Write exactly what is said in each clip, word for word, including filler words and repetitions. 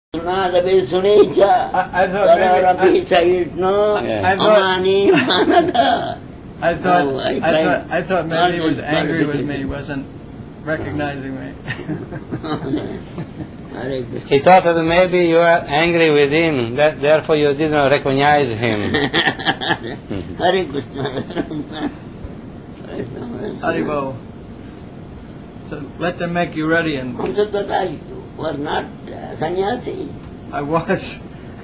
Not a bit Sunecha. I thought maybe. I thought. I thought. I thought. I thought maybe he was angry with me. He wasn't recognizing me. He thought that maybe you were angry with him, that therefore you didn't recognize him. Hare Krishna. Haribo. So let them make you ready and. Also that I was not uh, sannyasi. I was.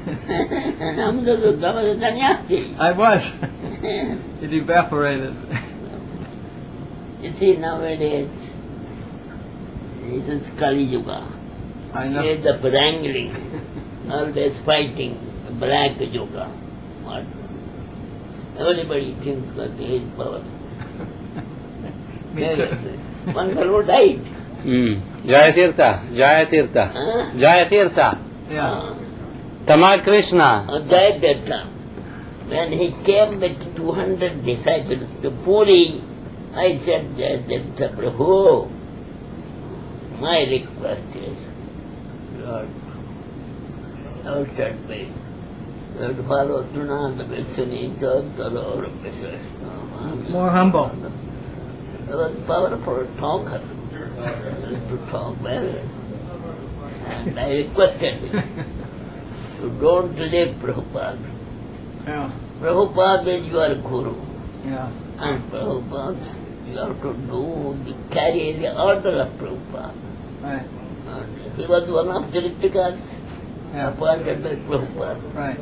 I was. It evaporated. You see, nowadays, it is Kali Yuga. I know. It's the wrangling, always fighting, black yoga. What? Everybody thinks that he is powerful. Me too. One fellow died. Mm. Jayatirtha, Jayatirtha, Huh? Jayatirtha, Yeah. Uh, Tamal Krishna. uh, died that time. When he came with two hundred disciples to Puri, I said, Jayatirtha Prabhu, my request is, Lord, thou shalt be, thou follow Trunanda Vishwani, Sadhara Vishwani. More humble. He was a powerful talker. He used to talk well. And I requested him to don't leave Prabhupada. Yeah. Prabhupada is your guru. Yeah. And Prabhupada, you have to do the, carry the order of Prabhupada. Right. And he was one of the Ritikas Yeah. appointed by Prabhupada. Right.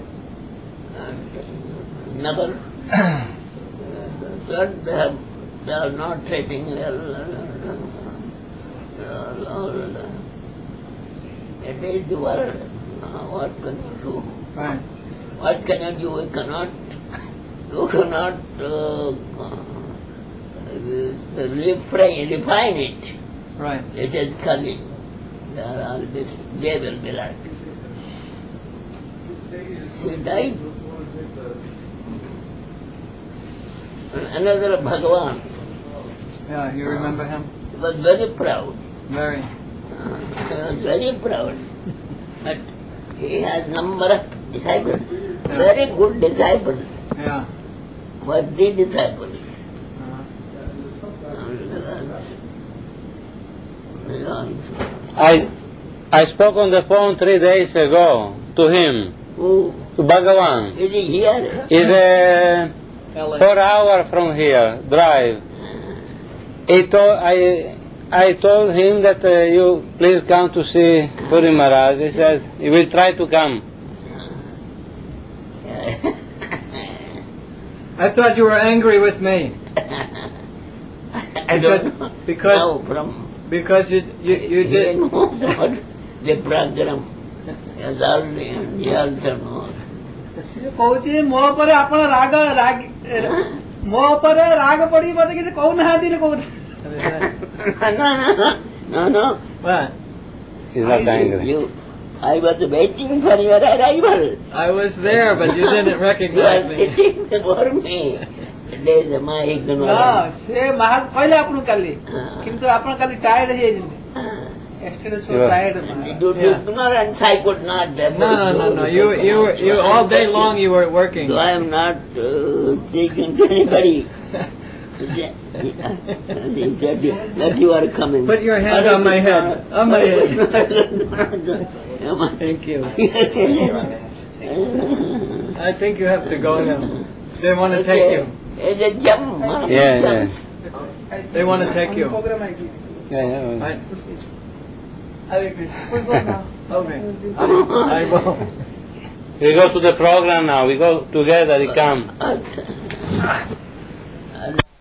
And never, uh, God, they, have, they are not treating well. Uh, Lord, uh, it is the world. Uh, what can you do? Right. What can you do? You cannot, you cannot uh, uh, refine, refine it. Right. It is Kali. They are all this, they will be like. She died. And another Bhagavan. Yeah. You remember him? He was very proud. Very. Uh, he was very proud. But he has number of disciples. Yeah. Very good disciples. Yeah. But three disciples. I I spoke on the phone three days ago to him, Who to Bhagavan. is he here? He's a L A. four hour from here, drive. He told, I, I told him that uh, you please come to see Puri Maharaj. He said he will try to come. I thought you were angry with me I don't know. because Now from because you you, you he did. knows about the program. He has already, he also knows. କହୁଛି ମୋ ଉପରେ ଆପଣ ରାଗ ରାଗ ମୋ ଉପରେ ରାଗ ପଡି ମତେ କିଛି କହୁନାହାନ୍ତି କହୁଛି No, no, no, no, no. What? He's not angry. You, I was waiting for your arrival. I was there, but you didn't You recognize are me. sitting before me. There is my ହଁ ignorance. ସେ ମହାଜ କହିଲେ ଆପଣଙ୍କୁ କାଲି Ah. କିନ୍ତୁ ଆପଣ କାଲି tired ହେଇଯାଇଛନ୍ତି Ah. Yesterday so Yeah. tired. Due to Yeah. ignorance, I could not. No, no, no, no. You, you, you. All day long, you were working. So I am not uh, speaking to anybody. He said that you are coming. Put your hand on my head. On my head. Thank you. I think you have to go now. They want to take you. It's a jump. huh? Yeah, yeah. They want to take you. Yeah, yeah. Right. Okay. I will. We go to the program now. We go together. We come. Okay.